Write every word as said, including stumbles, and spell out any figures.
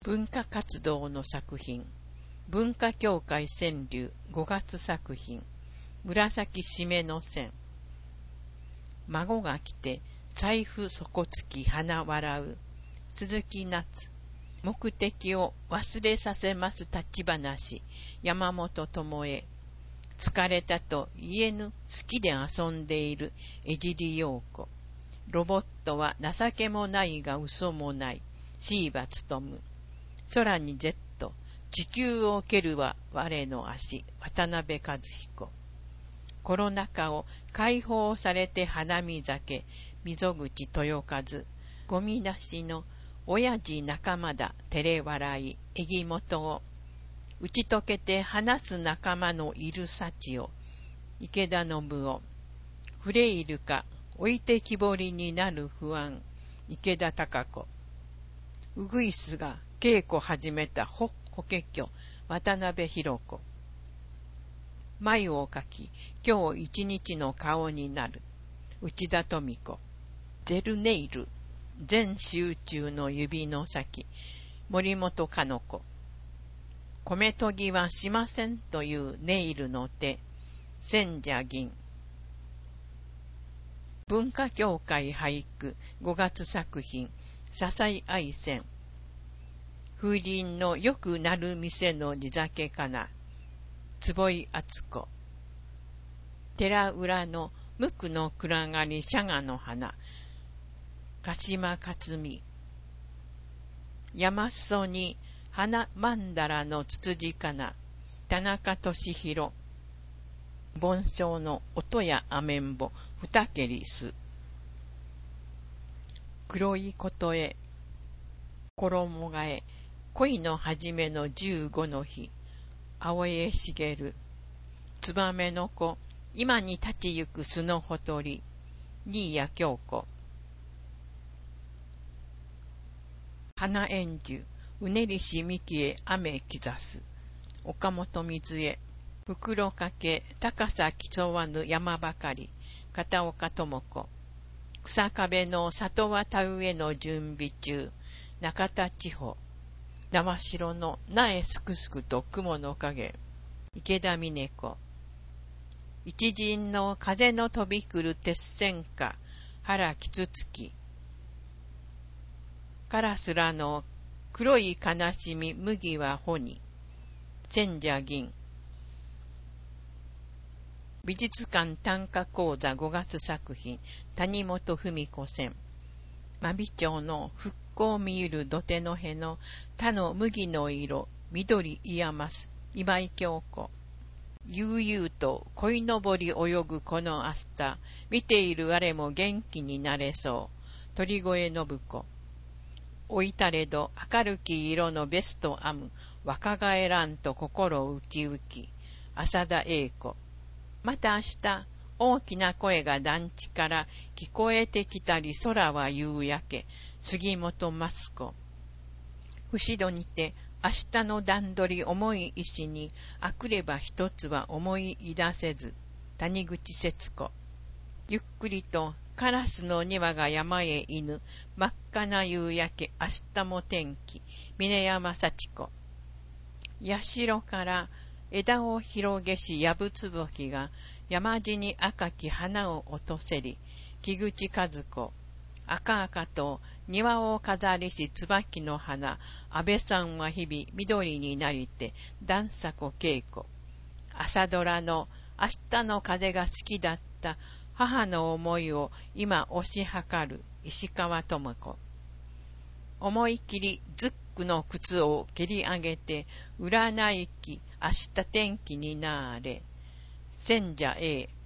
文化活動の作品、文化協会川柳ごがつ作品、紫締めの線。孫が来て財布底付き花笑う、鈴木夏。目的を忘れさせます立ち話、山本智恵。疲れたと言えぬ好きで遊んでいる江尻陽子。ロボットは情けもないが嘘もない、椎葉勉。空に Z、地球を蹴るは我の足、渡辺和彦。コロナ禍を解放されて花見酒、溝口豊和。ゴミなしの親父仲間だ、照れ笑い、えぎもとを。打ち解けて話す仲間のいる幸を、池田信夫。フレイルか置いてきぼりになる不安、池田貴子。ウグイスが稽古始めたほ法華経、渡辺博子。眉を描き今日一日の顔になる、内田富子。ジェルネイル、全集中の指の先、森本かの子。米研ぎはしませんというネイルの手、千社銀。文化協会俳句ごがつ作品、笹井愛線。風鈴のよくなる店の地酒かな、坪井敦子。寺裏の無垢の暗がりシャガの花、鹿島克美。山裾に花曼荼羅のつつじかな、田中俊弘。盆栽の音やアメンボ、二蹴りす。黒いことへ、衣替え、恋の初めの十五の日、青江茂。ツバメの子、今に立ちゆく巣のほとり、新谷京子。花円樹、うねりし幹へ雨兆す、岡本水江。袋かけ、高さ競わぬ山ばかり、片岡智子。草壁の里渡上の準備中、中田千穂。生白の苗すくすくと雲の影、池田美音子。一陣の風の飛び来る鉄線花、原キツツキ。カラスらの黒い悲しみ麦は穂に、千社銀。美術館短歌講座ごがつ作品、谷本文子線。真備町の復興見ゆる土手の辺の他の麦の色、緑いやます今井京子。悠々と鯉のぼり泳ぐこのアスタ、見ている我も元気になれそう、鳥越信子。老いたれど明るき色のベスト編む、若返らんと心ウキウキ、浅田栄子。また明日、大きな声が団地から聞こえてきたり、空は夕焼け、杉本益子。節戸にて明日の段取り重い石に、あくれば一つは思い出せず、谷口節子。ゆっくりとカラスの庭が山へ犬、真っ赤な夕焼け、明日も天気、峰山幸子。社から枝を広げしやぶつぼきが、山地に赤き花を落とせり、木口和子。赤々と庭を飾りし椿の花、安倍さんは日々緑になりて、段迫恵子。朝ドラの明日の風が好きだった母の思いを今推し量る、石川智子。思い切りズックの靴を蹴り上げて、占いき明日天気になーれ、千社 A。